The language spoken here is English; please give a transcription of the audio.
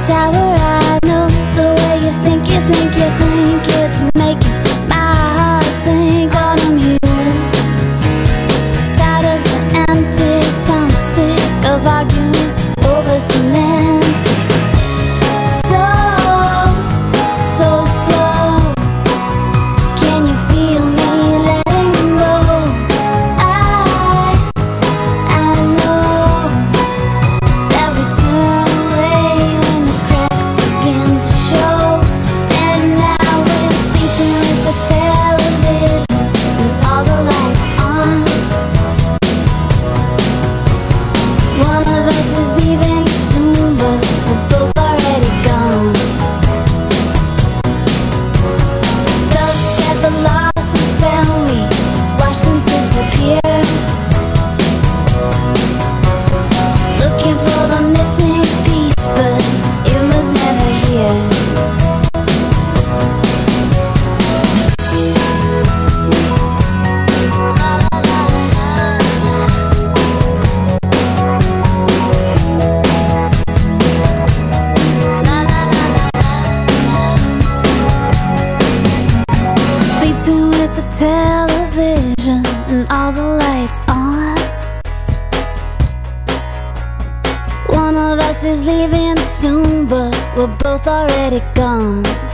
tower. I know the way you think it's making my heart sink. All I'm used, tired of the antics. I'm sick of arguing over semantics. So slow. Can you feel me letting go? I know that we turn away when the cracks begin to show. And now we're sleeping with the television and all the lights on. One of us is leaving soon, but we're both already gone. Stuck at the lost and found, we watch things disappear. Looking for the missing piece, but it was never here. Sleeping with the television and all the lights on. One of us is leaving soon, but we're both already gone.